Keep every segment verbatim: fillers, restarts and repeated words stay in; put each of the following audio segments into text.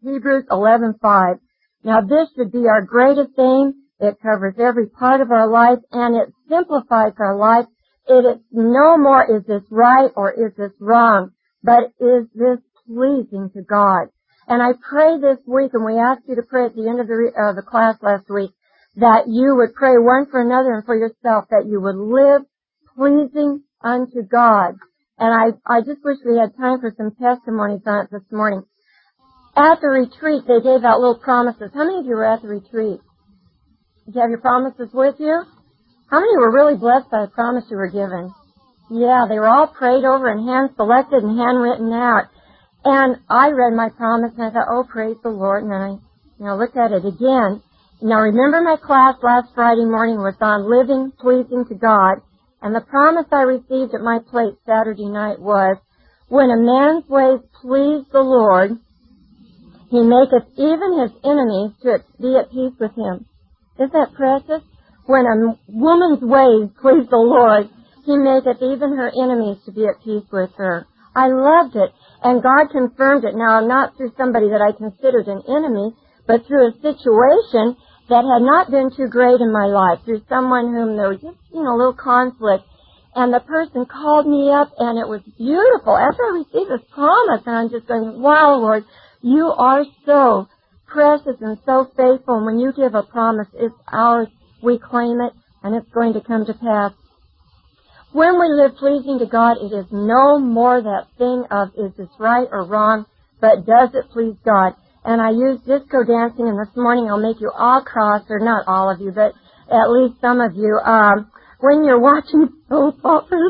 Hebrews eleven five. Now this should be our greatest aim. It covers every part of our life, and it simplifies our life. It is no more is this right or is this wrong, but is this pleasing to God? And I pray this week, and we asked you to pray at the end of the, uh, the class last week, that you would pray one for another and for yourself, that you would live pleasing unto God. And I, I just wish we had time for some testimonies on it this morning. At the retreat, they gave out little promises. How many of you were at the retreat? Did you have your promises with you? How many were really blessed by the promise you were given? Yeah, they were all prayed over and hand-selected and handwritten out. And I read my promise and I thought, oh, praise the Lord. And then I, you know, looked at it again. Now remember my class last Friday morning was on living pleasing to God. And the promise I received at my plate Saturday night was, when a man's ways please the Lord, he maketh even his enemies to be at peace with him. Isn't that precious? When a woman's ways please the Lord, he maketh even her enemies to be at peace with her. I loved it. And God confirmed it. Now, not through somebody that I considered an enemy, but through a situation that had not been too great in my life, through someone whom there was just, you know, a little conflict. And the person called me up, and it was beautiful. After I received this promise, and I'm just going, wow, Lord, you are so precious and so faithful. And when you give a promise, it's ours. We claim it, and it's going to come to pass. When we live pleasing to God, it is no more that thing of, is this right or wrong, but does it please God? And I use disco dancing, and this morning I'll make you all cross, or not all of you, but at least some of you, um, when you're watching soap operas.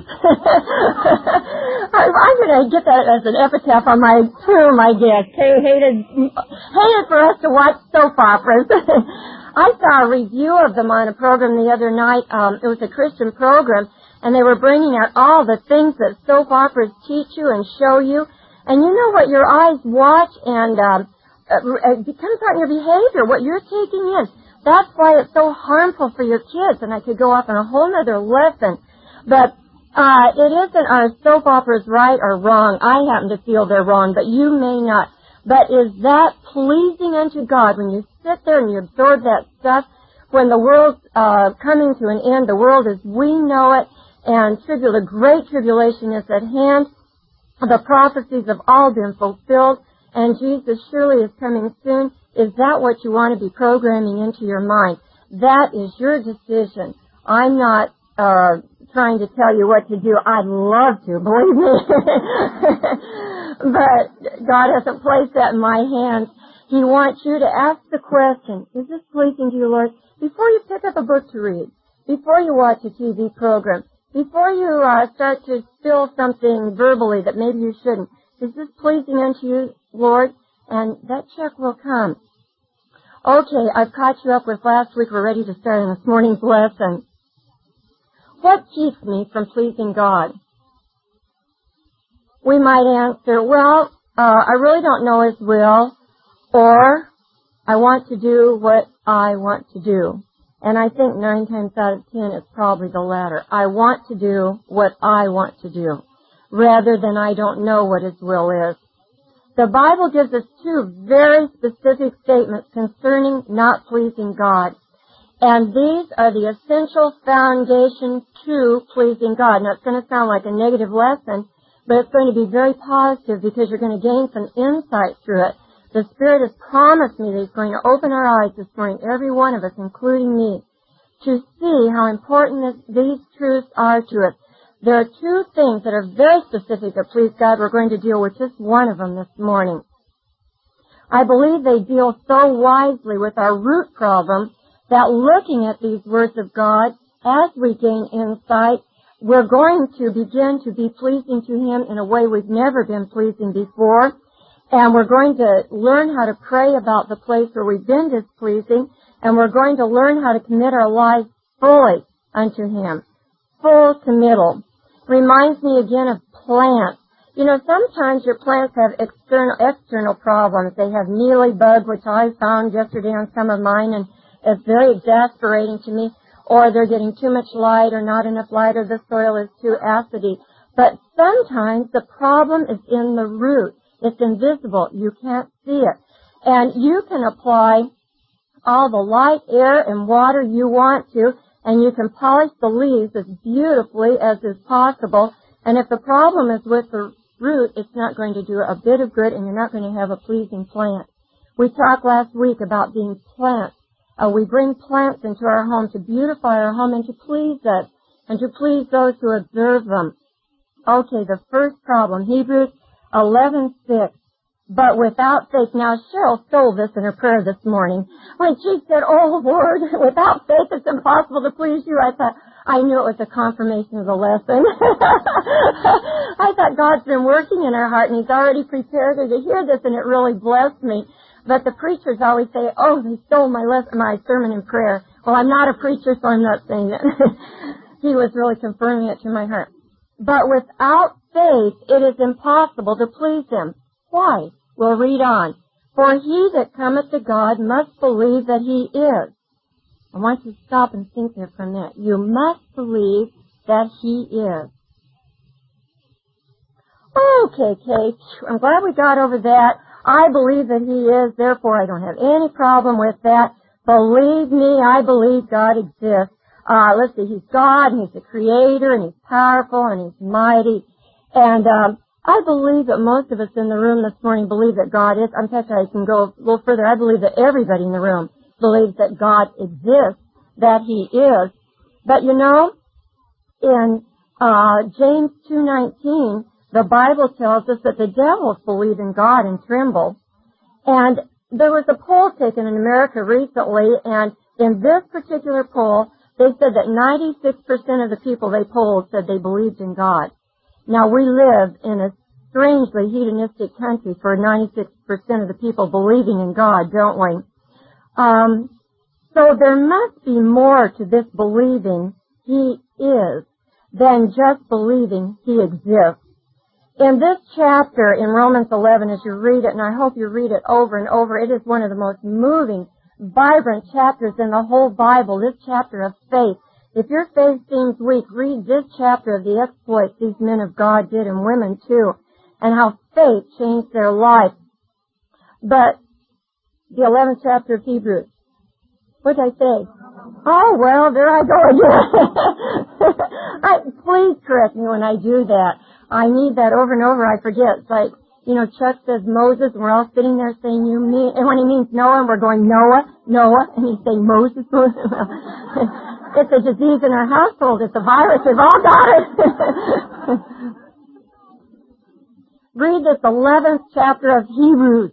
I'm going to get that as an epitaph on my tomb, I guess. Kay hated, hated for us to watch soap operas. I saw a review of them on a program the other night. Um, it was a Christian program, and they were bringing out all the things that soap operas teach you and show you. And you know what your eyes watch, and um, it becomes out in your behavior, what you're taking in. That's why it's so harmful for your kids, and I could go off on a whole other lesson. But uh, it isn't our soap operas right or wrong. I happen to feel they're wrong, but you may not. But is that pleasing unto God when you sit there and you absorb that stuff? When the world's uh, coming to an end, the world as we know it, and tribul- the great tribulation is at hand. The prophecies have all been fulfilled, and Jesus surely is coming soon. Is that what you want to be programming into your mind? That is your decision. I'm not uh trying to tell you what to do. I'd love to, believe me. But God hasn't placed that in my hands. He wants you to ask the question, is this pleasing to you, Lord? Before you pick up a book to read, before you watch a T V program, before you uh, start to spill something verbally that maybe you shouldn't, is this pleasing unto you, Lord? And that check will come. Okay, I've caught you up with last week. We're ready to start on this morning's lesson. What keeps me from pleasing God? We might answer, well, uh, I really don't know His will, or I want to do what I want to do. And I think nine times out of ten it's probably the latter. I want to do what I want to do, rather than I don't know what His will is. The Bible gives us two very specific statements concerning not pleasing God. And these are the essential foundations to pleasing God. Now, it's going to sound like a negative lesson, but it's going to be very positive because you're going to gain some insight through it. The Spirit has promised me that He's going to open our eyes this morning, every one of us, including me, to see how important this, these truths are to us. There are two things that are very specific that please God. We're going to deal with just one of them this morning. I believe they deal so wisely with our root problem that looking at these words of God, as we gain insight, we're going to begin to be pleasing to Him in a way we've never been pleasing before. And we're going to learn how to pray about the place where we've been displeasing, and we're going to learn how to commit our lives fully unto Him. Full committal. Reminds me again of plants. You know, sometimes your plants have external external problems. They have mealybug, which I found yesterday on some of mine, and it's very exasperating to me. Or they're getting too much light or not enough light, or the soil is too acidy. But sometimes the problem is in the root. It's invisible. You can't see it. And you can apply all the light, air, and water you want to, and you can polish the leaves as beautifully as is possible. And if the problem is with the root, it's not going to do a bit of good, and you're not going to have a pleasing plant. We talked last week about being plants. Uh, we bring plants into our home to beautify our home and to please us, and to please those who observe them. Okay, the first problem, Hebrews eleven six. But without faith, now Cheryl stole this in her prayer this morning. When she said, "Oh Lord, without faith it's impossible to please you," I thought, I knew it was a confirmation of the lesson. I thought God's been working in her heart and He's already prepared her to hear this, and it really blessed me. But the preachers always say, "Oh, they stole my lesson, my sermon in prayer." Well, I'm not a preacher, so I'm not saying that. He was really confirming it to my heart. But without faith, it is impossible to please Him. Why? We'll read on. For he that cometh to God must believe that He is. I want you to stop and think there for a minute. You must believe that He is. Okay, Kate, I'm glad we got over that. I believe that He is, therefore I don't have any problem with that. Believe me, I believe God exists. Uh, let's see, He's God, and He's the Creator, and He's powerful, and He's mighty. And um, I believe that most of us in the room this morning believe that God is. In fact, I can go a little further. I believe that everybody in the room believes that God exists, that He is. But you know, in uh, James two nineteen, the Bible tells us that the devils believe in God and tremble. And there was a poll taken in America recently, and in this particular poll, they said that ninety-six percent of the people they polled said they believed in God. Now, we live in a strangely hedonistic country for ninety-six percent of the people believing in God, don't we? Um, so there must be more to this believing He is than just believing He exists. In this chapter in Romans eleven, as you read it, and I hope you read it over and over, it is one of the most moving, vibrant chapters in the whole Bible, this chapter of faith. If your faith seems weak, read this chapter of the exploits these men of God did, and women too, and how faith changed their life. But the eleventh chapter of Hebrews, what did I say? Oh, well, there I go again. I, please correct me when I do that. I need that over and over. I forget. It's like, you know, Chuck says Moses, and we're all sitting there saying, "You mean," and when he means Noah, and we're going, "Noah, Noah," and he's saying, "Moses, Moses." It's a disease in our household. It's a virus. We've all got it. Read this eleventh chapter of Hebrews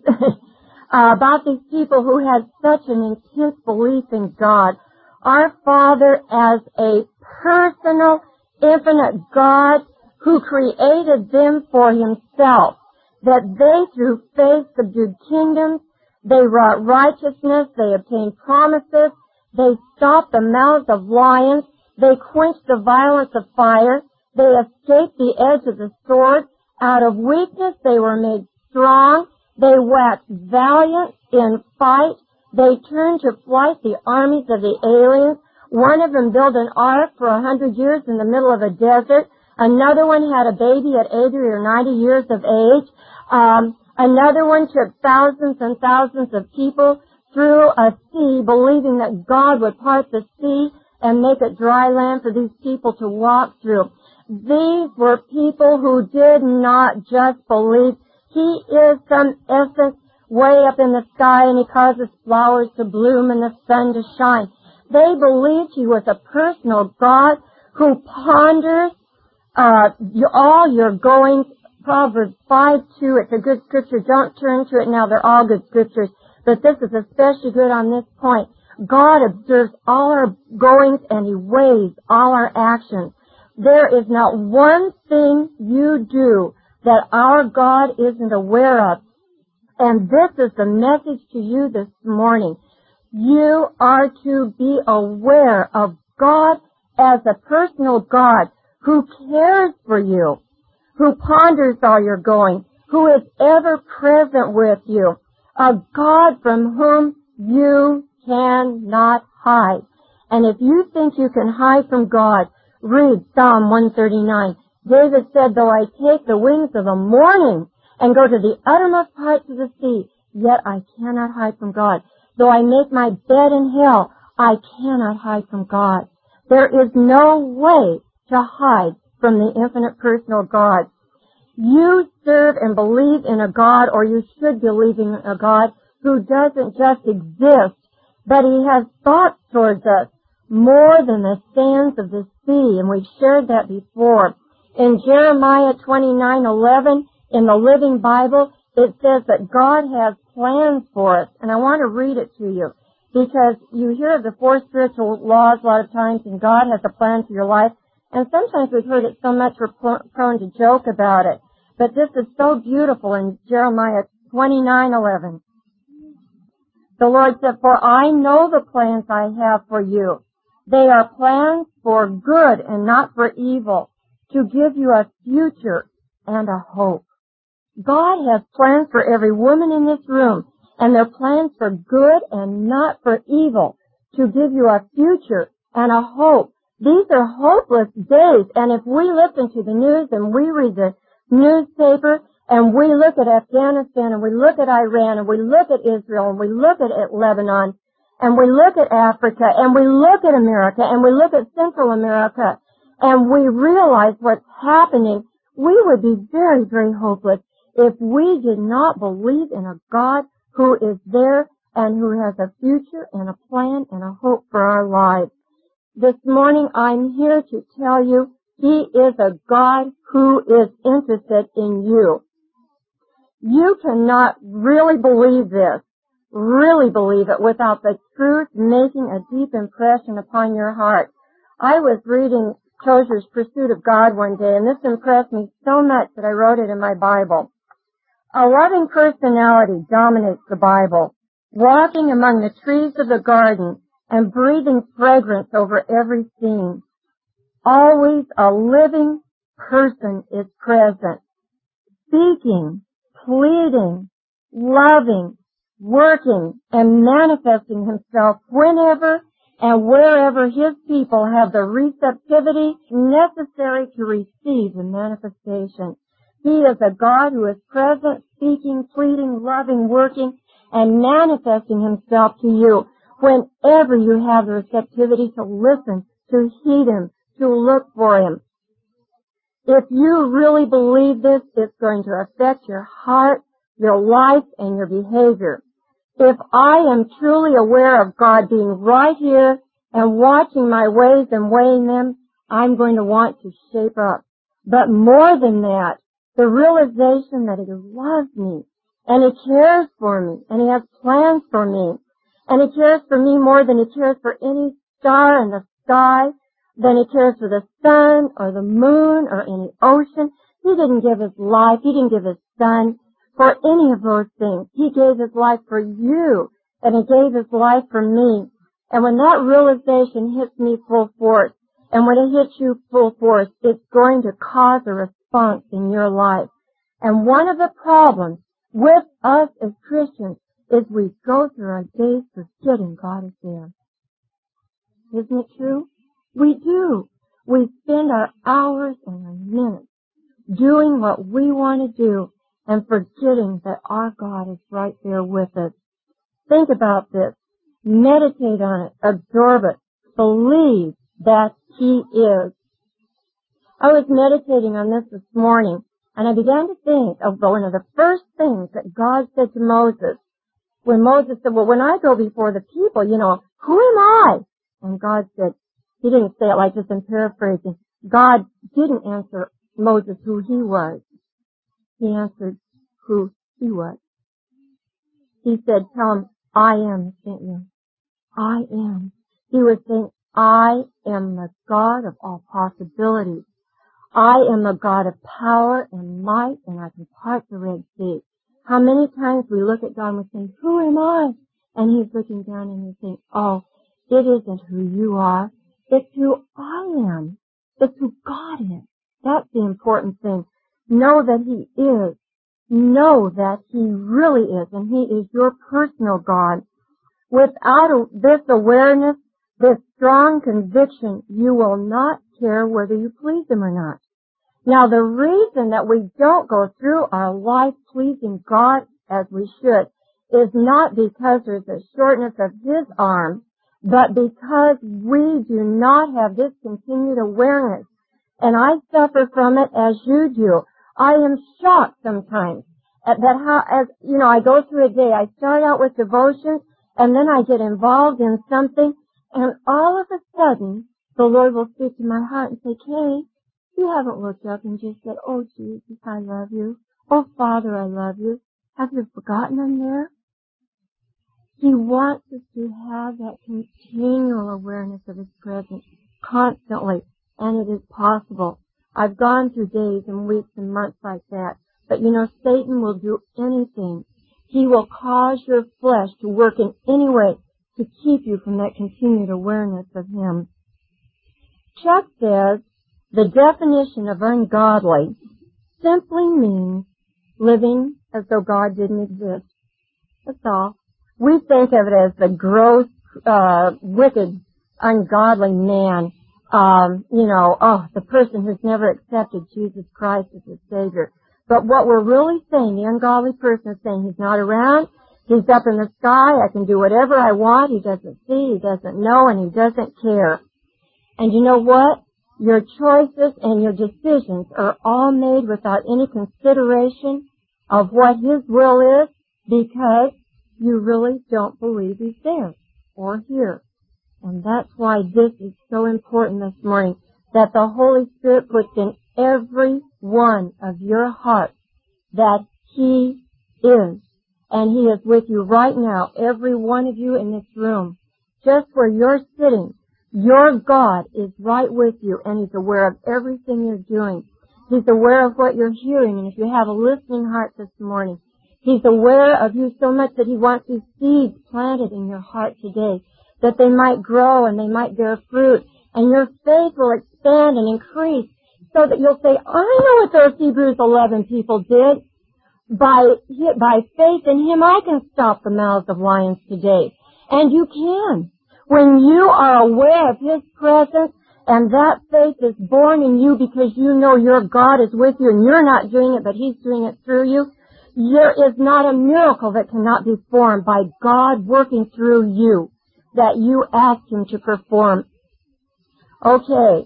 uh, about these people who had such an intense belief in God. Our Father as a personal, infinite God who created them for Himself, that they through faith subdued kingdoms, they wrought righteousness, they obtained promises, they stopped the mouths of lions, they quenched the violence of fire, they escaped the edge of the sword, out of weakness they were made strong, they waxed valiant in fight, they turned to flight the armies of the aliens. One of them built an ark for a hundred years in the middle of a desert. Another one had a baby at eighty or ninety years of age. Um, another one took thousands and thousands of people through a sea, believing that God would part the sea and make it dry land for these people to walk through. These were people who did not just believe He is some essence way up in the sky and He causes flowers to bloom and the sun to shine. They believed He was a personal God who ponders uh, all your goings. Proverbs five two, it's a good scripture. Don't turn to it now. They're all good scriptures. But this is especially good on this point. God observes all our goings and He weighs all our actions. There is not one thing you do that our God isn't aware of. And this is the message to you this morning. You are to be aware of God as a personal God who cares for you, who ponders all your going, who is ever present with you, a God from whom you cannot hide. And if you think you can hide from God, read Psalm one thirty-nine. David said, "Though I take the wings of the morning and go to the uttermost parts of the sea, yet I cannot hide from God. Though I make my bed in hell, I cannot hide from God. There is no way to hide from the infinite personal God. You serve and believe in a God, or you should believe in a God who doesn't just exist, but He has thoughts towards us more than the sands of the sea, and we've shared that before. In Jeremiah twenty-nine eleven, in the Living Bible, it says that God has plans for us, and I want to read it to you, because you hear of the four spiritual laws a lot of times, and God has a plan for your life, and sometimes we've heard it so much we're prone to joke about it. But this is so beautiful in Jeremiah twenty-nine eleven. The Lord said, "For I know the plans I have for you. They are plans for good and not for evil, to give you a future and a hope." God has plans for every woman in this room, and they're plans for good and not for evil, to give you a future and a hope. These are hopeless days, and if we listen to the news and we read the newspaper and we look at Afghanistan and we look at Iran and we look at Israel and we look at, at Lebanon and we look at Africa and we look at America and we look at Central America and we realize what's happening, we would be very, very hopeless if we did not believe in a God who is there and who has a future and a plan and a hope for our lives. This morning I'm here to tell you He is a God who is interested in you. You cannot really believe this, really believe it, without the truth making a deep impression upon your heart. I was reading Tozer's Pursuit of God one day, and this impressed me so much that I wrote it in my Bible. A loving personality dominates the Bible, walking among the trees of the garden and breathing fragrance over every scene. Always a living person is present, speaking, pleading, loving, working, and manifesting Himself whenever and wherever His people have the receptivity necessary to receive the manifestation. He is a God who is present, speaking, pleading, loving, working, and manifesting Himself to you whenever you have the receptivity to listen, to heed Him, to look for Him. If you really believe this, it's going to affect your heart, your life, and your behavior. If I am truly aware of God being right here and watching my ways and weighing them, I'm going to want to shape up. But more than that, the realization that He loves me, and He cares for me, and He has plans for me, and He cares for me more than He cares for any star in the sky, than He cares for the sun or the moon or any ocean. He didn't give His life, He didn't give His Son for any of those things. He gave His life for you, and He gave His life for me. And when that realization hits me full force, and when it hits you full force, it's going to cause a response in your life. And one of the problems with us as Christians is we go through our days forgetting God is there. Isn't it true? We do. We spend our hours and our minutes doing what we want to do and forgetting that our God is right there with us. Think about this. Meditate on it. Absorb it. Believe that He is. I was meditating on this this morning, and I began to think of one of the first things that God said to Moses. When Moses said, well, when I go before the people, you know, who am I? And God said, He didn't say it like this, I'm paraphrasing. God didn't answer Moses who he was. He answered who He was. He said, tell him, I am sent you. I am. He was saying, I am the God of all possibilities. I am a God of power and might, and I can part the Red Sea. How many times we look at God and we think, who am I? And He's looking down and He's saying, oh, it isn't who you are. It's who I am. It's who God is. That's the important thing. Know that He is. Know that He really is, and He is your personal God. Without this awareness, this strong conviction, you will not care whether you please Him or not. Now, the reason that we don't go through our life pleasing God as we should is not because there's a shortness of His arm, but because we do not have this continued awareness. And I suffer from it as you do. I am shocked sometimes at that how, as, you know, I go through a day, I start out with devotion, and then I get involved in something, and all of a sudden, the Lord will speak to my heart and say, Kay, you haven't looked up and just said, oh, Jesus, I love you. Oh, Father, I love you. Have you forgotten I'm there? He wants us to have that continual awareness of His presence constantly, and it is possible. I've gone through days and weeks and months like that, but you know, Satan will do anything. He will cause your flesh to work in any way to keep you from that continued awareness of Him. Chuck says, the definition of ungodly simply means living as though God didn't exist. That's all. We think of it as the gross, uh, wicked, ungodly man. Um, you know, oh, the person who's never accepted Jesus Christ as His Savior. But what we're really saying, the ungodly person is saying He's not around, He's up in the sky, I can do whatever I want, He doesn't see, He doesn't know, and He doesn't care. And you know what? Your choices and your decisions are all made without any consideration of what His will is, because you really don't believe He's there or here. And that's why this is so important this morning, that the Holy Spirit puts in every one of your hearts that He is. And He is with you right now, every one of you in this room. Just where you're sitting, your God is right with you, and He's aware of everything you're doing. He's aware of what you're hearing, and if you have a listening heart this morning, He's aware of you so much that He wants these seeds planted in your heart today, that they might grow and they might bear fruit, and your faith will expand and increase, so that you'll say, I know what those Hebrews eleven people did. By, by faith in Him, I can stop the mouths of lions today. And you can. When you are aware of His presence, and that faith is born in you because you know your God is with you, and you're not doing it, but He's doing it through you, there is not a miracle that cannot be formed by God working through you, that you ask Him to perform. Okay.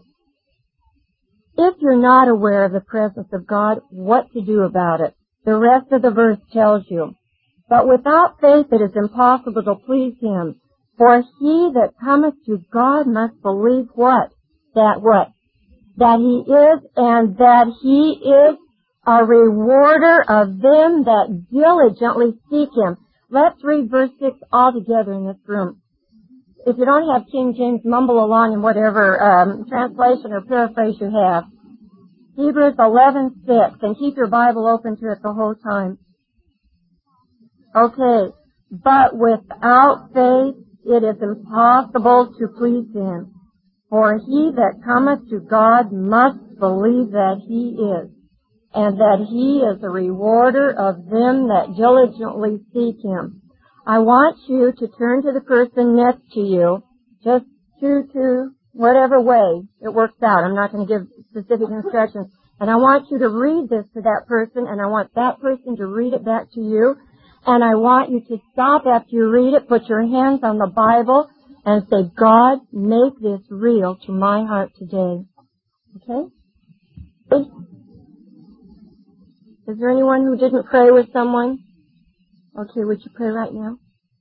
If you're not aware of the presence of God, what to do about it? The rest of the verse tells you. But without faith it is impossible to please Him. For he that cometh to God must believe what? That what? That He is, and that He is a rewarder of them that diligently seek Him. Let's read verse six all together in this room. If you don't have King James, mumble along in whatever um, translation or paraphrase you have. Hebrews eleven six, and keep your Bible open to it the whole time. Okay, but without faith it is impossible to please Him. For he that cometh to God must believe that He is, and that He is a rewarder of them that diligently seek Him. I want you to turn to the person next to you, just to, to whatever way it works out. I'm not going to give specific instructions. And I want you to read this to that person, and I want that person to read it back to you. And I want you to stop after you read it, put your hands on the Bible, and say, God, make this real to my heart today. Okay? Is there anyone who didn't pray with someone? Okay, would you pray right now?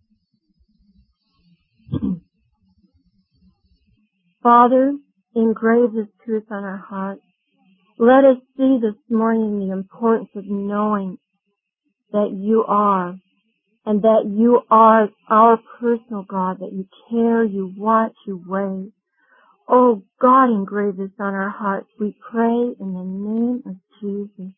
Father, engrave this truth on our hearts. Let us see this morning the importance of knowing that You are, and that You are our personal God, that You care, You watch, You weigh. Oh, God, engrave this on our hearts. We pray in the name of Jesus.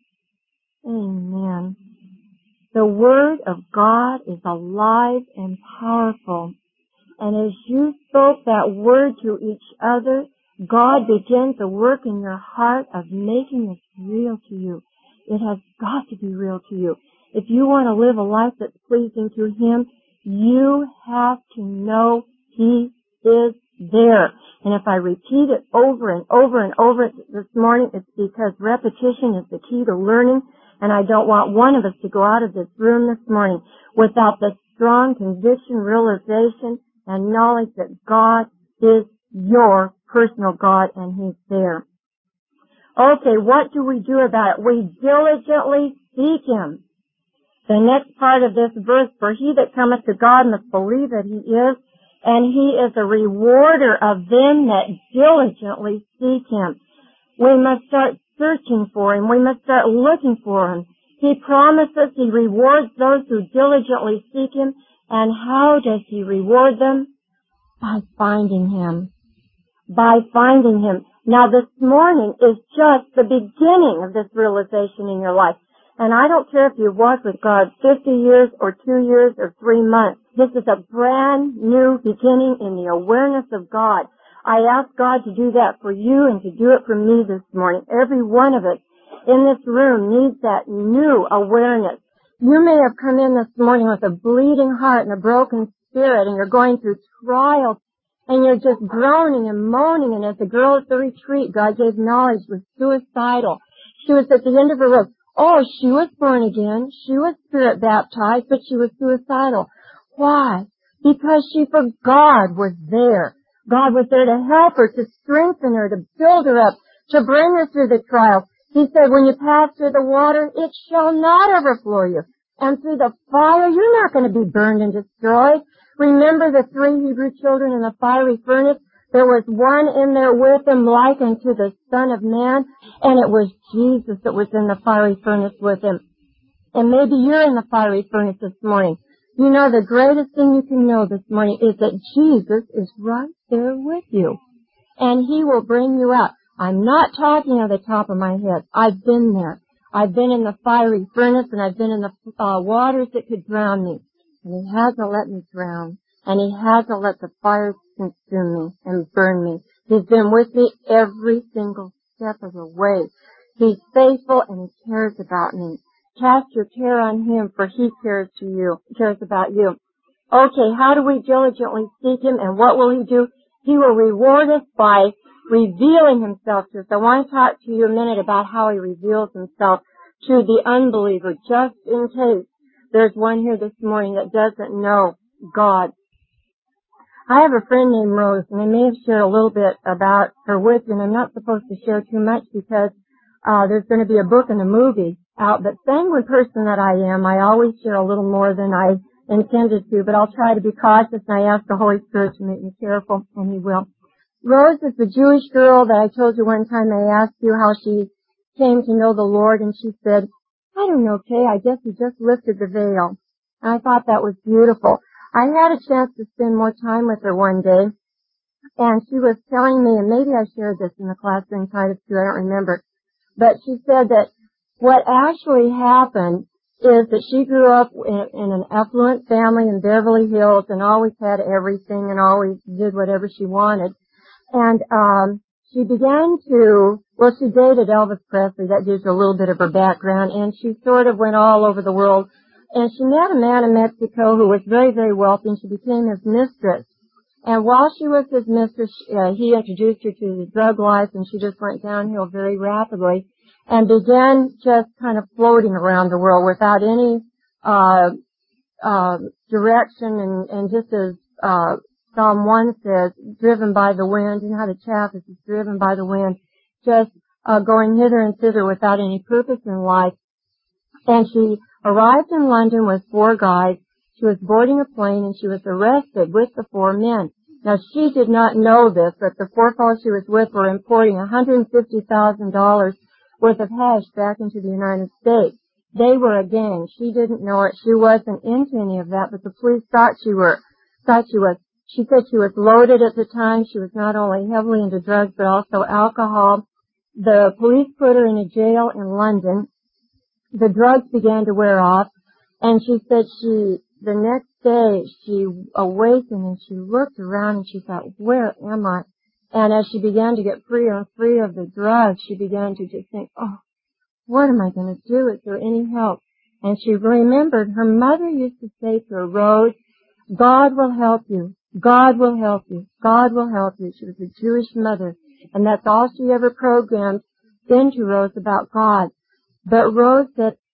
Amen. The Word of God is alive and powerful. And as you spoke that Word to each other, God begins a work in your heart of making this real to you. It has got to be real to you. If you want to live a life that's pleasing to Him, you have to know He is there. And if I repeat it over and over and over this morning, it's because repetition is the key to learning. And I don't want one of us to go out of this room this morning without the strong conviction, realization, and knowledge that God is your personal God and He's there. Okay, what do we do about it? We diligently seek Him. The next part of this verse, for he that cometh to God must believe that He is, and He is a rewarder of them that diligently seek Him. We must start searching for Him. We must start looking for Him. He promises He rewards those who diligently seek Him. And how does He reward them? By finding Him. By finding Him. Now this morning is just the beginning of this realization in your life. And I don't care if you've walked with God fifty years or two years or three months. This is a brand new beginning in the awareness of God. I ask God to do that for you and to do it for me this morning. Every one of us in this room needs that new awareness. You may have come in this morning with a bleeding heart and a broken spirit, and you're going through trials, and you're just groaning and moaning. And as the girl at the retreat, God gave knowledge, was suicidal. She was at the end of her rope. Oh, she was born again. She was spirit baptized, but she was suicidal. Why? Because she forgot God was there. God was there to help her, to strengthen her, to build her up, to bring her through the trials. He said, when you pass through the water, it shall not overflow you. And through the fire, you're not going to be burned and destroyed. Remember the three Hebrew children in the fiery furnace? There was one in there with them like unto the Son of Man, and it was Jesus that was in the fiery furnace with him. And maybe you're in the fiery furnace this morning. You know, the greatest thing you can know this morning is that Jesus is right there with you. And He will bring you out. I'm not talking on the top of my head. I've been there. I've been in the fiery furnace, and I've been in the uh, waters that could drown me. And He hasn't let me drown. And He hasn't let the fire consume me and burn me. He's been with me every single step of the way. He's faithful and He cares about me. Cast your care on Him, for He cares to you, cares about you. Okay, how do we diligently seek Him, and what will He do? He will reward us by revealing Himself to us. I want to talk to you a minute about how He reveals Himself to the unbeliever, just in case there's one here this morning that doesn't know God. I have a friend named Rose, and I may have shared a little bit about her with you, and I'm not supposed to share too much because uh there's going to be a book and a movie out, but sanguine person that I am, I always share a little more than I intended to, but I'll try to be cautious, and I ask the Holy Spirit to make me careful, and He will. Rose is the Jewish girl that I told you one time. I asked you how she came to know the Lord, and she said, I don't know, Kay, I guess He just lifted the veil. And I thought that was beautiful. I had a chance to spend more time with her one day, and she was telling me, and maybe I shared this in the class during Titus two, I don't remember, but she said that what actually happened is that she grew up in, in an affluent family in Beverly Hills and always had everything and always did whatever she wanted. And um she began to, well, she dated Elvis Presley. That gives you a little bit of her background. And she sort of went all over the world. And she met a man in Mexico who was very, very wealthy, and she became his mistress. And while she was his mistress, uh, he introduced her to the drug life, and she just went downhill very rapidly and began just kind of floating around the world without any uh uh direction, and, and just as uh Psalm one says, driven by the wind. You know how the chaff is driven by the wind, just uh going hither and thither without any purpose in life. And she arrived in London with four guides. She was boarding a plane, and she was arrested with the four men. Now, she did not know this, but the four fellows she was with were importing one hundred fifty thousand dollars worth of hash back into the United States. They were a gang. She didn't know it. She wasn't into any of that, but the police thought she were, thought she was. She said she was loaded at the time. She was not only heavily into drugs, but also alcohol. The police put her in a jail in London. The drugs began to wear off, and she said she, the next day, she awakened and she looked around and she thought, where am I? And as she began to get free and free of the drugs, she began to just think, oh, what am I going to do? Is there any help? And she remembered her mother used to say to her, Rose, God will help you. God will help you. God will help you. She was a Jewish mother, and that's all she ever programmed into Rose about God. But Rose said,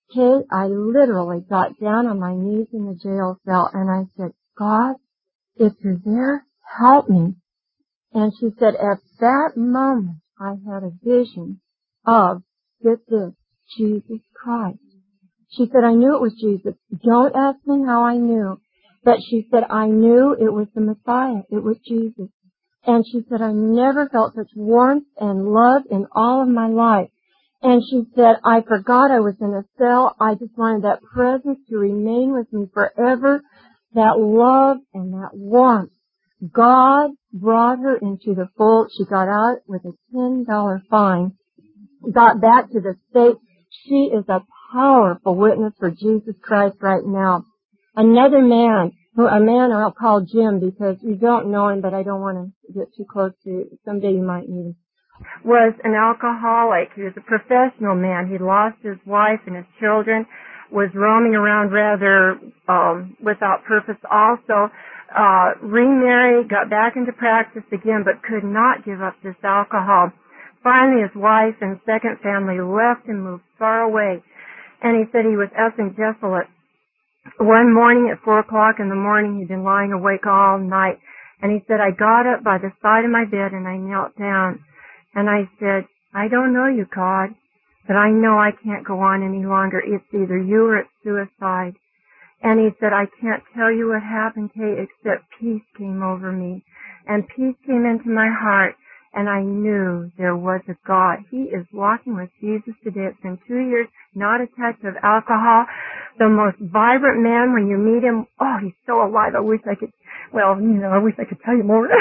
Kate, I literally got down on my knees in the jail cell and I said, God, if you're there, help me. And she said, at that moment, I had a vision of, get this, Jesus Christ. She said, I knew it was Jesus. Don't ask me how I knew. But she said, I knew it was the Messiah. It was Jesus. And she said, I never felt such warmth and love in all of my life. And she said, I forgot I was in a cell. I just wanted that presence to remain with me forever. That love and that warmth. God brought her into the fold. She got out with a ten dollar fine. Got back to the States. She is a powerful witness for Jesus Christ right now. Another man, who a man I'll call Jim because you don't know him, but I don't want to get too close to, someday you might meet him, was an alcoholic. He was a professional man. He lost his wife and his children, was roaming around rather um, without purpose also, uh, remarried, got back into practice again, but could not give up this alcohol. Finally, his wife and second family left and moved far away. And he said he was effing desolate. One morning at four o'clock in the morning, he'd been lying awake all night. And he said, I got up by the side of my bed and I knelt down. And I said, I don't know you, God, but I know I can't go on any longer. It's either you or it's suicide. And he said, I can't tell you what happened, Kate, except peace came over me. And peace came into my heart. And I knew there was a God. He is walking with Jesus today. It's been two years, not a touch of alcohol. The most vibrant man when you meet him. Oh, he's so alive. I wish I could, well, you know, I wish I could tell you more.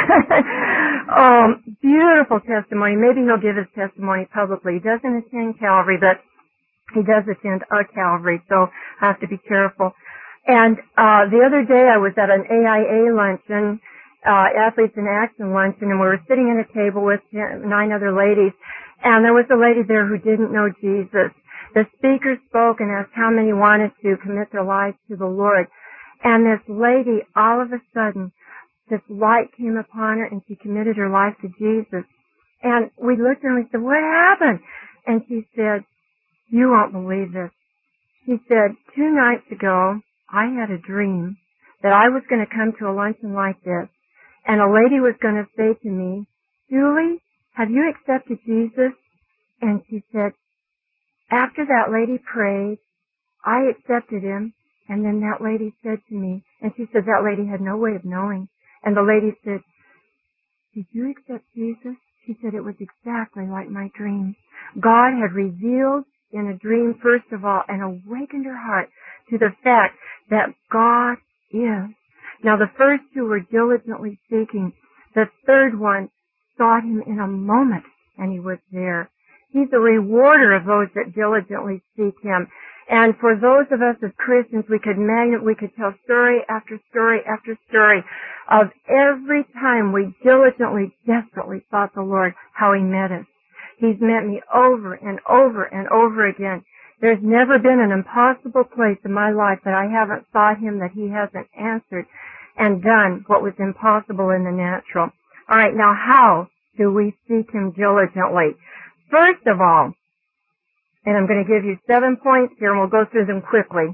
um, beautiful testimony. Maybe he'll give his testimony publicly. He doesn't attend Calvary, but he does attend a Calvary, so I have to be careful. And uh the other day I was at an A I A luncheon, Uh, Athletes in Action luncheon, and we were sitting at a table with nine other ladies, and there was a lady there who didn't know Jesus. The speaker spoke and asked how many wanted to commit their lives to the Lord. And this lady, all of a sudden, this light came upon her, and she committed her life to Jesus. And we looked at her and we said, what happened? And she said, you won't believe this. She said, two nights ago, I had a dream that I was going to come to a luncheon like this, and a lady was going to say to me, Julie, have you accepted Jesus? And she said, after that lady prayed, I accepted him. And then that lady said to me, and she said that lady had no way of knowing. And the lady said, did you accept Jesus? She said it was exactly like my dream. God had revealed in a dream, first of all, and awakened her heart to the fact that God is. Now, the first two were diligently seeking. The third one sought him in a moment, and he was there. He's a rewarder of those that diligently seek him. And for those of us as Christians, we could magnet, we could tell story after story after story of every time we diligently, desperately sought the Lord, how he met us. He's met me over and over and over again. There's never been an impossible place in my life that I haven't sought him, that he hasn't answered and done what was impossible in the natural. All right, now how do we seek him diligently? First of all, and I'm going to give you seven points here, and we'll go through them quickly.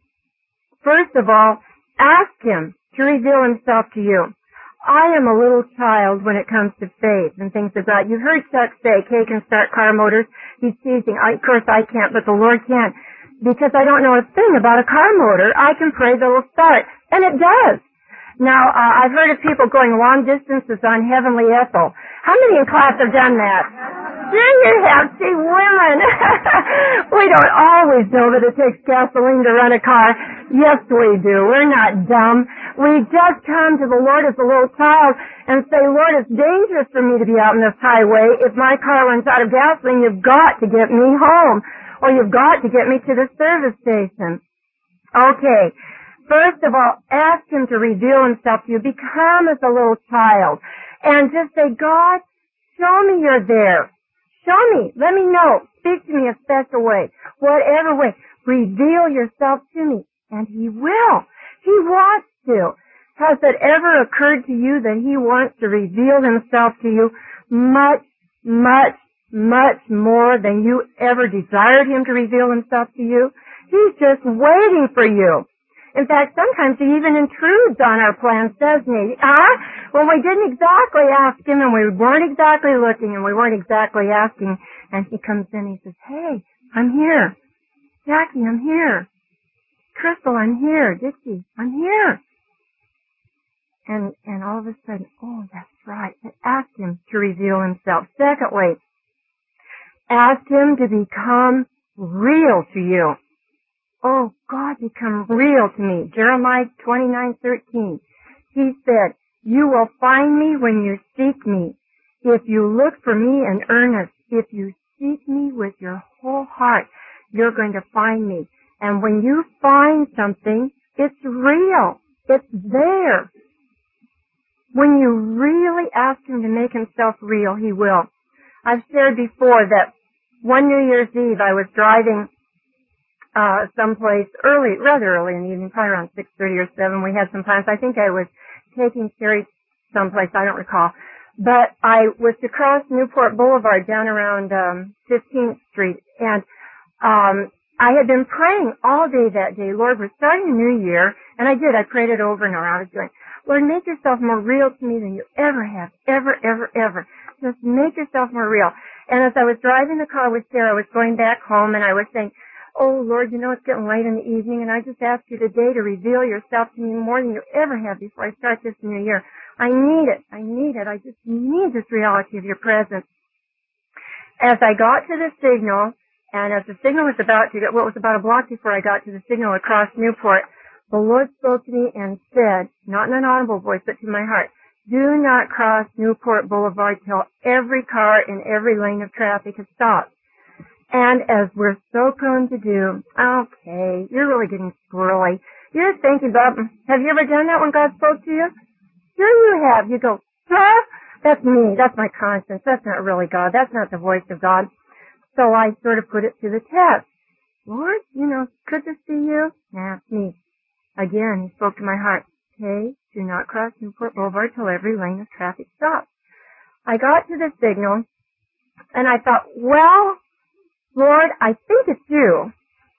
First of all, ask him to reveal himself to you. I am a little child when it comes to faith and things like that. You've heard Chuck say, Kay can start car motors. He's teasing. I, of course I can't, but the Lord can. Because I don't know a thing about a car motor, I can pray that it'll start. And it does. Now, uh, I've heard of people going long distances on Heavenly Ethel. How many in class have done that? Sure you have. See, women. We don't always know that it takes gasoline to run a car. Yes, we do. We're not dumb. We just come to the Lord as a little child and say, Lord, it's dangerous for me to be out on this highway. If my car runs out of gasoline, you've got to get me home. Or you've got to get me to the service station. Okay. First of all, ask him to reveal himself to you. Become as a little child. And just say, God, show me you're there. Show me. Let me know. Speak to me a special way. Whatever way. Reveal yourself to me. And he will. He wants to. Has it ever occurred to you that he wants to reveal himself to you much, much, much more than you ever desired him to reveal himself to you? He's just waiting for you. In fact, sometimes he even intrudes on our plans, doesn't he? Huh? When we didn't exactly ask him and we weren't exactly looking and we weren't exactly asking, and he comes in and he says, hey, I'm here. Jackie, I'm here. Crystal, I'm here. Dixie, I'm here. And, and all of a sudden, oh, that's right. Ask him to reveal himself. Secondly, ask him to become real to you. Oh, God, become real to me. Jeremiah twenty-nine thirteen. He said, you will find me when you seek me. If you look for me in earnest, if you seek me with your whole heart, you're going to find me. And when you find something, it's real. It's there. When you really ask him to make himself real, he will. I've shared before that one New Year's Eve I was driving Uh, someplace early, rather early in the evening, probably around six thirty or seven. We had some plans. I think I was taking Sherry someplace, I don't recall. But I was to cross Newport Boulevard down around um, fifteenth Street. And um, I had been praying all day that day, Lord, we're starting a new year. And I did. I prayed it over and over. I was going, Lord, make yourself more real to me than you ever have, ever, ever, ever. Just make yourself more real. And as I was driving the car with Sarah, I was going back home, and I was saying, oh, Lord, you know it's getting late in the evening, and I just ask you today to reveal yourself to me more than you ever have before I start this new year. I need it. I need it. I just need this reality of your presence. As I got to the signal, and as the signal was about to get, well, it was about a block before I got to the signal across Newport, the Lord spoke to me and said, not in an audible voice, but to my heart, do not cross Newport Boulevard till every car in every lane of traffic has stopped. And as we're so prone to do, okay, you're really getting squirrely. You're thinking about, have you ever done that when God spoke to you? Sure you have. You go, huh? That's me. That's my conscience. That's not really God. That's not the voice of God. So I sort of put it to the test. Lord, you know, good to see you. Nah, it's me. Again, he spoke to my heart. Okay, do not cross Newport Boulevard till every lane of traffic stops. I got to the signal, and I thought, well, Lord, I think it's you,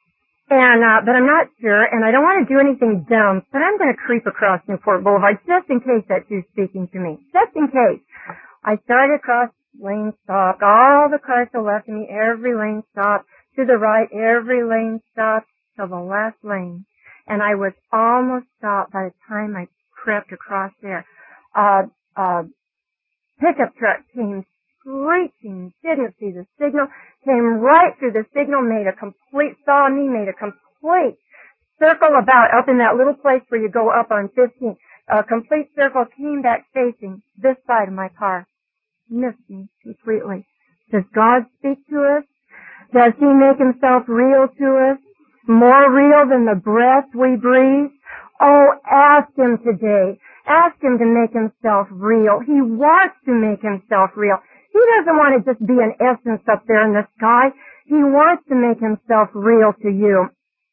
and uh, but I'm not sure, and I don't want to do anything dumb, but I'm going to creep across Newport Boulevard just in case that's you speaking to me, just in case. I started across lane stopped, all the cars to the left of me, every lane stopped, to the right, every lane stopped, till the last lane, and I was almost stopped by the time I crept across there. Uh, uh, pickup truck came screeching, didn't see the signal, came right through the signal, made a complete, saw me, made a complete circle about up in that little place where you go up on fifteen. A complete circle, came back facing this side of my car. Missed me completely. Does God speak to us? Does he make himself real to us? More real than the breath we breathe? Oh, ask him today. Ask him to make himself real. He wants to make himself real. He doesn't want to just be an essence up there in the sky. He wants to make himself real to you.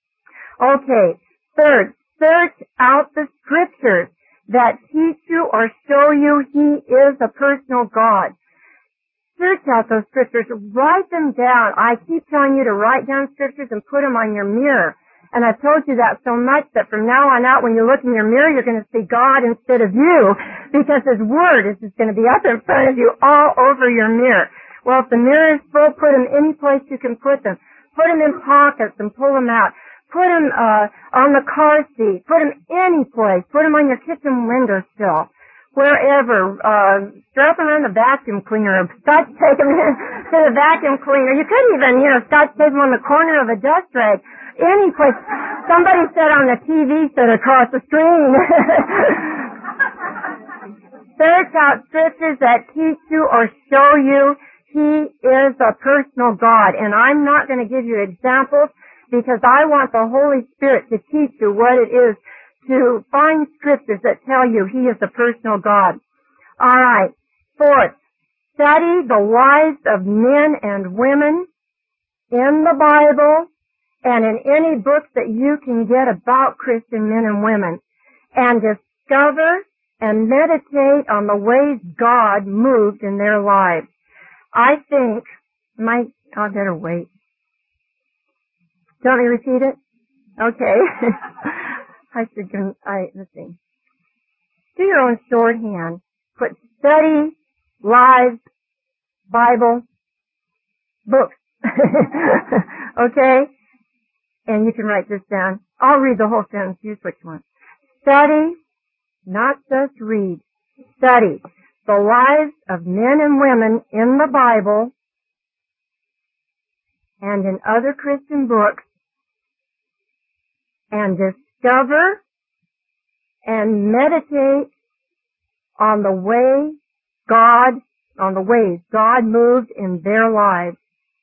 Okay, third, search out the scriptures that teach you or show you he is a personal God. Search out those scriptures. Write them down. I keep telling you to write down scriptures and put them on your mirror. And I've told you that so much that from now on out, when you look in your mirror, you're going to see God instead of you, because his word is just going to be up in front of you all over your mirror. Well, if the mirror is full, put them any place you can put them. Put them in pockets and pull them out. Put them uh, on the car seat. Put them any place. Put them on your kitchen windowsill. Wherever. Uh, strap them on the vacuum cleaner. Scotch tape them to the vacuum cleaner. You couldn't even, you know, scotch tape them on the corner of a dust rag. Any place. Somebody said on the T V set across the screen. Search out scriptures that teach you or show you he is a personal God. And I'm not going to give you examples because I want the Holy Spirit to teach you what it is to find scriptures that tell you he is a personal God. All right. Fourth, study the lives of men and women in the Bible and in any books that you can get about Christian men and women, and discover and meditate on the ways God moved in their lives. I think, my, I better wait. Do you want me to repeat it? Okay. I should, con- I, let's see. Do your own shorthand. Put study, lives, Bible, books. Okay? And you can write this down. I'll read the whole sentence. Use which one. Study, not just read. Study the lives of men and women in the Bible and in other Christian books, and discover and meditate on the way God, on the ways God moved in their lives.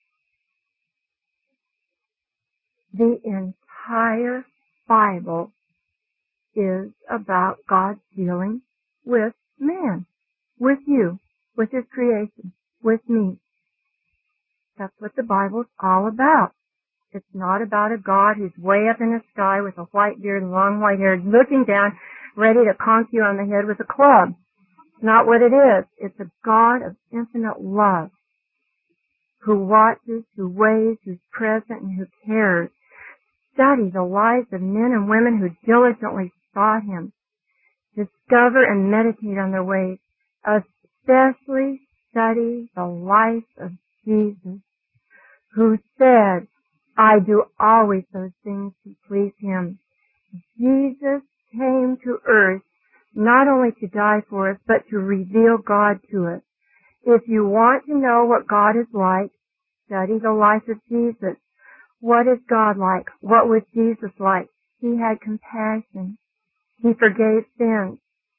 The entire Bible is about God's dealing with man, with you, with His creation, with me. That's what the Bible's all about. It's not about a God who's way up in the sky with a white beard and long white hair looking down, ready to conk you on the head with a club. It's not what it is. It's a God of infinite love who watches, who weighs, who's present, and who cares. Study the lives of men and women who diligently sought Him. Discover and meditate on their ways. Especially study the life of Jesus, who said, I do always those things to please Him. Jesus came to earth not only to die for us, but to reveal God to us. If you want to know what God is like, study the life of Jesus. What is God like? What was Jesus like? He had compassion. He forgave sins.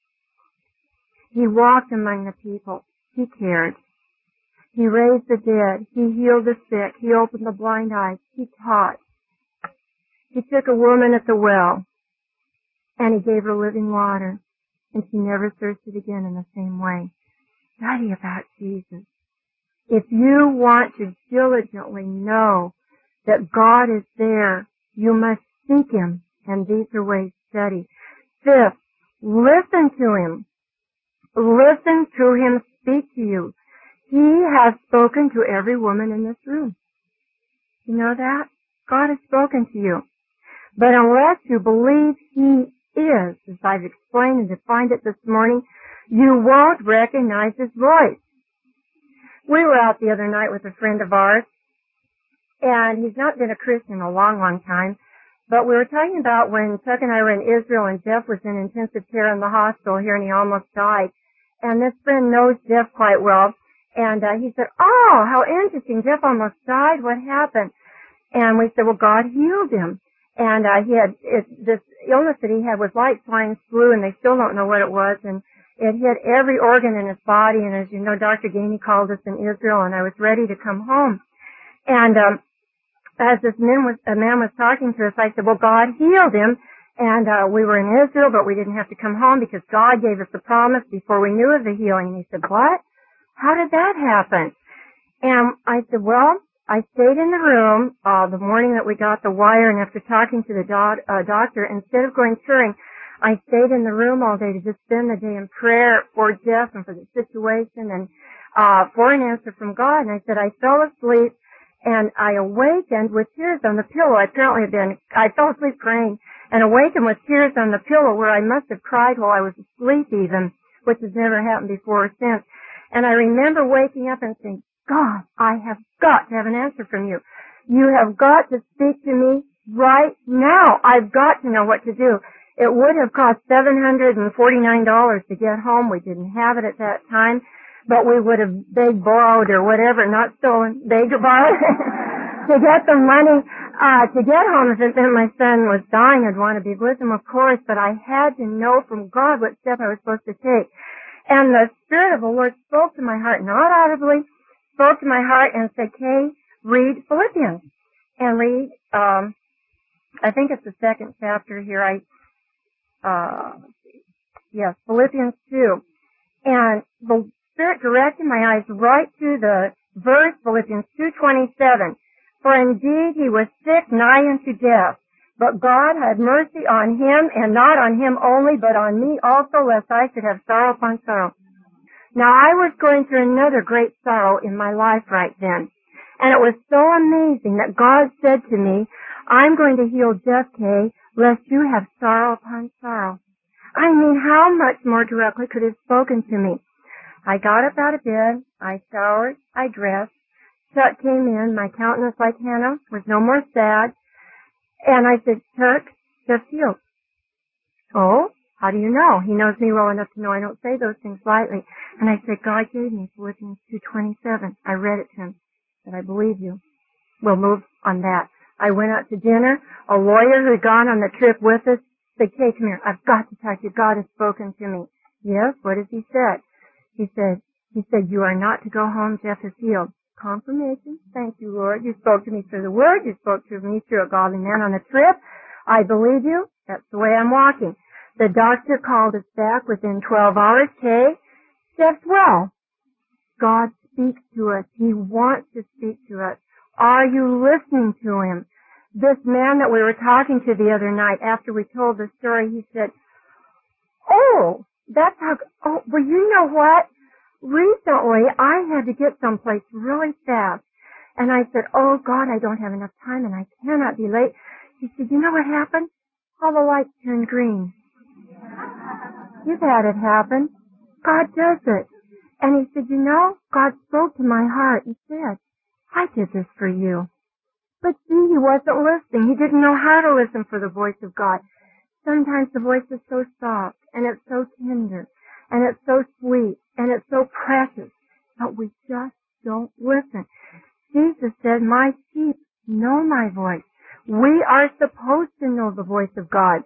He walked among the people. He cared. He raised the dead. He healed the sick. He opened the blind eyes. He taught. He took a woman at the well, and He gave her living water, and she never thirsted again in the same way. Study about Jesus. If you want to diligently know that God is there, you must seek Him, and these are ways to study. Fifth, listen to Him. Listen to Him speak to you. He has spoken to every woman in this room. You know that? God has spoken to you. But unless you believe He is, as I've explained and defined it this morning, you won't recognize His voice. We were out the other night with a friend of ours, and he's not been a Christian a long, long time, but we were talking about when Chuck and I were in Israel and Jeff was in intensive care in the hospital here and he almost died. And this friend knows Jeff quite well. And uh, he said, oh, how interesting. Jeff almost died. What happened? And we said, well, God healed him. And uh, he had it, this illness that he had was like swine flu, and they still don't know what it was. And it hit every organ in his body. And as you know, Doctor Gainey called us in Israel, and I was ready to come home. And um, as this man was, a man was talking to us, I said, well, God healed him. And uh, we were in Israel, but we didn't have to come home because God gave us the promise before we knew of the healing. And he said, what? How did that happen? And I said, well, I stayed in the room uh, the morning that we got the wire, and after talking to the do- uh, doctor, instead of going touring, I stayed in the room all day to just spend the day in prayer for Jeff and for the situation and uh, for an answer from God. And I said, I fell asleep, and I awakened with tears on the pillow. I apparently had been, I fell asleep praying and awakened with tears on the pillow where I must have cried while I was asleep even, which has never happened before or since. And I remember waking up and saying, God, I have got to have an answer from you. You have got to speak to me right now. I've got to know what to do. It would have cost seven hundred forty-nine dollars to get home. We didn't have it at that time, but we would have begged, borrowed, or whatever, not stolen, begged or borrowed to get the money uh, to get home. If it meant my son was dying, I'd want to be with him, of course, but I had to know from God what step I was supposed to take. And the Spirit of the Lord spoke to my heart, not audibly, spoke to my heart and said, Kay, read Philippians. And read, um, I think it's the second chapter here. I, uh, yes, Philippians two. And the Spirit directed my eyes right to the verse, Philippians two twenty-seven. For indeed he was sick nigh unto death, but God had mercy on him, and not on him only, but on me also, lest I should have sorrow upon sorrow. Now, I was going through another great sorrow in my life right then. And it was so amazing that God said to me, I'm going to heal Jeff K., lest you have sorrow upon sorrow. I mean, how much more directly could he have spoken to me? I got up out of bed, I showered, I dressed. Chuck came in, my countenance like Hannah, was no more sad. And I said, Chuck, Jeff's healed. Oh, how do you know? He knows me well enough to know I don't say those things lightly. And I said, God gave me Philippians two twenty-seven. I read it to him. And I believe you. We'll move on that. I went out to dinner. A lawyer who had gone on the trip with us said, Kay, come here. I've got to talk to you. God has spoken to me. Yes, what has he said? He said, he said, you are not to go home. Jeff is healed. Confirmation. Thank you, Lord. You spoke to me through the Word. You spoke to me through a godly man on the trip. I believe you. That's the way I'm walking. The doctor called us back within twelve hours. Kay, Jeff's well. God speaks to us. He wants to speak to us. Are you listening to him? This man that we were talking to the other night, after we told the story, he said, oh, that's how, oh, well, you know what? Recently, I had to get someplace really fast. And I said, oh, God, I don't have enough time and I cannot be late. He said, you know what happened? All the lights turned green. You've had it happen. God does it. And he said, you know, God spoke to my heart and said, I did this for you. But see, he wasn't listening. He didn't know how to listen for the voice of God. Sometimes the voice is so soft, and it's so tender, and it's so sweet, and it's so precious, but we just don't listen. Jesus said, my sheep know my voice. We are supposed to know the voice of God.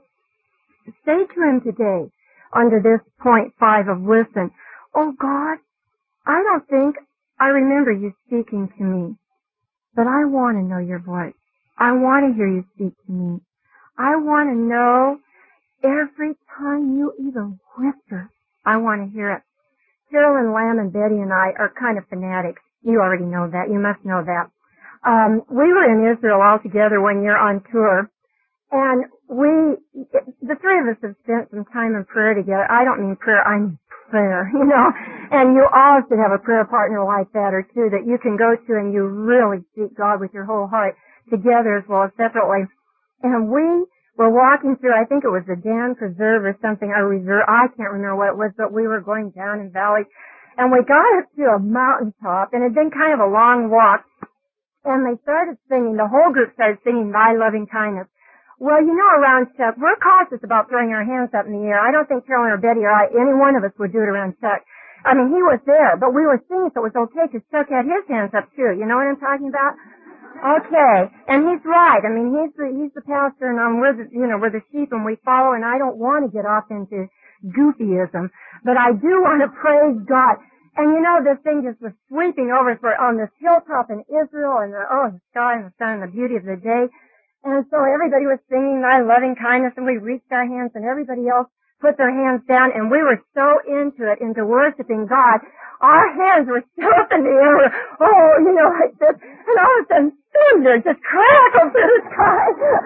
Say to him today, under this point five of listen, oh God, I don't think I remember you speaking to me, but I want to know your voice. I want to hear you speak to me. I want to know every time you even whisper. I want to hear it. Carolyn Lamb and Betty and I are kind of fanatics. You already know that. You must know that. Um, we were in Israel all together one year on tour, and we, the three of us have spent some time in prayer together. I don't mean prayer, I mean prayer, you know. And you all should have a prayer partner like that or two that you can go to and you really seek God with your whole heart together as well as separately. And we were walking through, I think it was the Dan Preserve or something, a reserve, I can't remember what it was, but we were going down in valleys. And we got up to a mountaintop, and it had been kind of a long walk, and they started singing, the whole group started singing Thy Loving Kindness. Well, you know, around Chuck, we're cautious about throwing our hands up in the air. I don't think Carolyn or Betty or I, any one of us would do it around Chuck. I mean, he was there, but we were singing, so it was okay, because Chuck had his hands up too. You know what I'm talking about? Okay, and he's right. I mean, he's the he's the pastor, and um, we're the you know we're the sheep, and we follow. And I don't want to get off into goofyism, but I do want to praise God. And you know, this thing just was sweeping over us. We're on this hilltop in Israel, and the oh, the sky and the sun and the beauty of the day. And so everybody was singing Thy Loving Kindness, and we reached our hands, and everybody else put their hands down, and we were so into it, into worshiping God. Our hands were still up in the air, oh, you know, like this, and all of a sudden, thunder just crackled through the sky.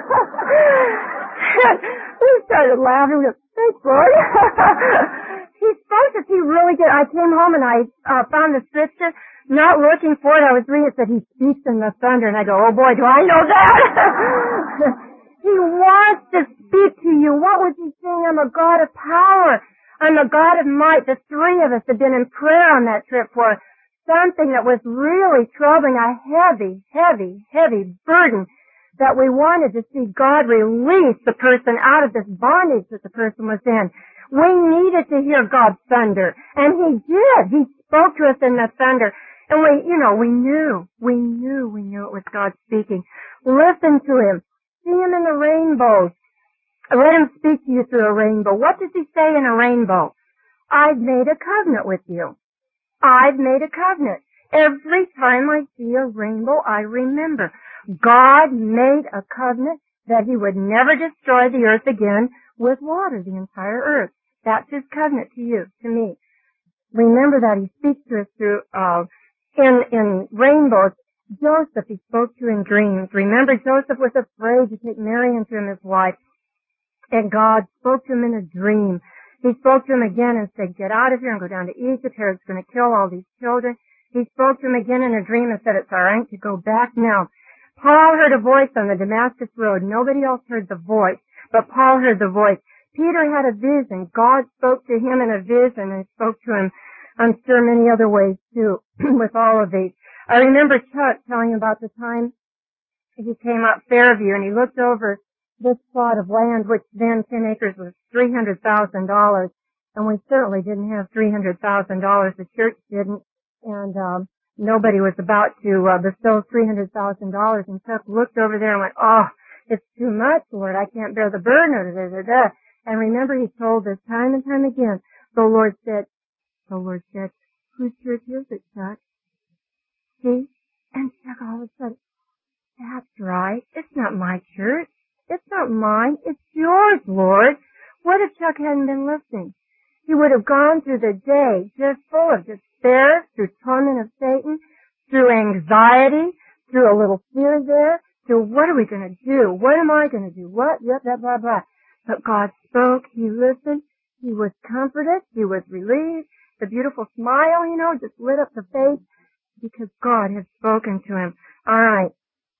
And we started laughing. We go, thanks, Lord. He spoke as he really did. I came home and I uh, found the scripture, not looking for it. I was reading it, said he speaks in the thunder, and I go, oh boy, do I know that. He wants to speak to you. What was he saying? I'm a God of power. I'm a God of might. The three of us had been in prayer on that trip for something that was really troubling, a heavy, heavy, heavy burden that we wanted to see God release the person out of this bondage that the person was in. We needed to hear God's thunder, and he did. He spoke to us in the thunder, and we, you know, we knew, we knew, we knew it was God speaking. Listen to him. See him in the rainbows. Let him speak to you through a rainbow. What does he say in a rainbow? I've made a covenant with you. I've made a covenant. Every time I see a rainbow, I remember. God made a covenant that he would never destroy the earth again with water, the entire earth. That's his covenant to you, to me. Remember that he speaks to us through, uh, in, in rainbows. Joseph, he spoke to in dreams. Remember, Joseph was afraid to take Mary into him, his wife. And God spoke to him in a dream. He spoke to him again and said, get out of here and go down to Egypt. Herod's going to kill all these children. He spoke to him again in a dream and said, it's all right to go back now. Paul heard a voice on the Damascus road. Nobody else heard the voice, but Paul heard the voice. Peter had a vision. God spoke to him in a vision and spoke to him, I'm sure, many other ways too, with all of these. I remember Chuck telling about the time he came up Fairview and he looked over this plot of land, which then ten acres was three hundred thousand dollars. And we certainly didn't have three hundred thousand dollars. The church didn't. And um, nobody was about to uh, bestow three hundred thousand dollars. And Chuck looked over there and went, oh, it's too much, Lord. I can't bear the burden of it. And remember, he told us time and time again, the Lord said, the Lord said, whose church is it, Chuck? See? And Chuck all of a sudden, that's right. It's not my church. It's not mine. It's yours, Lord. What if Chuck hadn't been listening? He would have gone through the day just full of despair, through torment of Satan, through anxiety, through a little fear there, through what are we going to do? What am I going to do? What? Yep, blah, blah, blah. But God spoke. He listened. He was comforted. He was relieved. The beautiful smile, you know, just lit up the face because God had spoken to him. All right.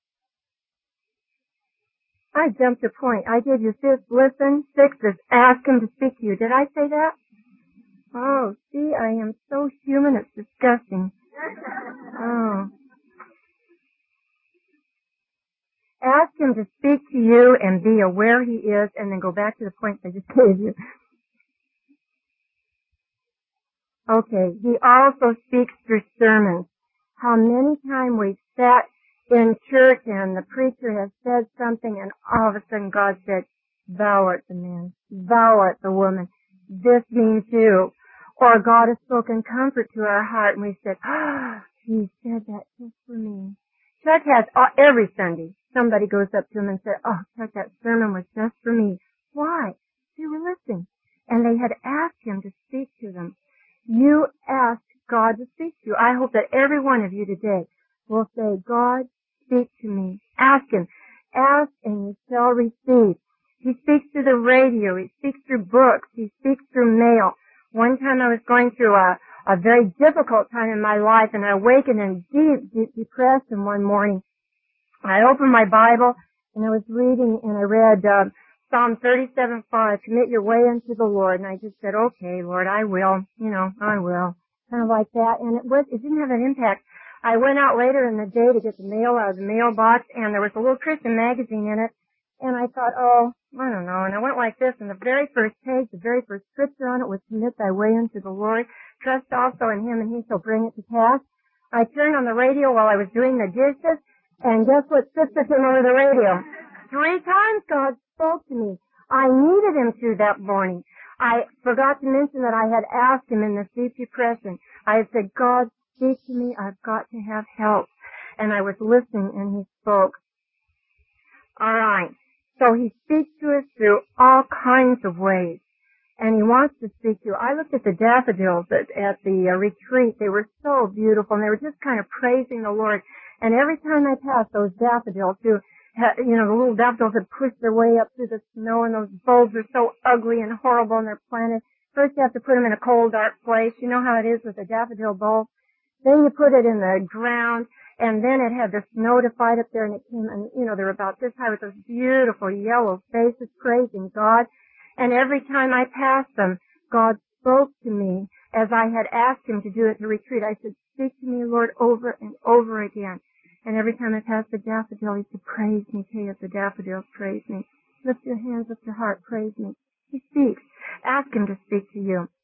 I jumped a point. I gave you fifth, listen. Sixth is ask him to speak to you. Did I say that? Oh, see, I am so human, it's disgusting. Oh. Ask him to speak to you and be aware he is, and then go back to the points I just gave you. Okay, he also speaks through sermons. How many times we've sat in church and the preacher has said something and all of a sudden God said, thou art the man, thou art the woman, this means you. Or God has spoken comfort to our heart and we said, ah, oh, he said that just for me. Chuck has, uh, every Sunday, somebody goes up to him and said, oh, Chuck, that sermon was just for me. Why? They were listening. And they had asked him to speak to them. You asked God to speak to you. I hope that every one of you today will say, God, speak to me. Ask him. Ask and you shall receive. He speaks through the radio. He speaks through books. He speaks through mail. One time I was going through a, a very difficult time in my life and I awakened in deep, deep depression one morning. I opened my Bible and I was reading and I read uh, Psalm thirty-seven five, commit your way unto the Lord. And I just said, okay, Lord, I will. You know, I will. Kind of like that. And it was, it didn't have an impact. I went out later in the day to get the mail out of the mailbox and there was a little Christian magazine in it. And I thought, oh, I don't know. And I went like this, and the very first page, the very first scripture on it was commit thy way unto the Lord. Trust also in him, and he shall bring it to pass. I turned on the radio while I was doing the dishes, and guess what scripture came over the radio? Three times God spoke to me. I needed him to that morning. I forgot to mention that I had asked him in this deep depression. I had said, God, speak to me. I've got to have help. And I was listening, and he spoke. All right. So he speaks to us through all kinds of ways, and he wants to speak to you. I looked at the daffodils at, at the uh, retreat. They were so beautiful, and they were just kind of praising the Lord. And every time I passed those daffodils, who, had, you know, the little daffodils had pushed their way up through the snow, and those bulbs are so ugly and horrible, and they're planted. First you have to put them in a cold, dark place. You know how it is with a daffodil bulb. Then you put it in the ground. And then it had the snow to fight up there, and it came, and, you know, they were about this high with those beautiful yellow faces praising God. And every time I passed them, God spoke to me as I had asked him to do at the retreat. I said, speak to me, Lord, over and over again. And every time I passed the daffodil, he said, praise me, Kay, the daffodils, praise me. Lift your hands, lift your heart, praise me. He speaks. Ask him to speak to you.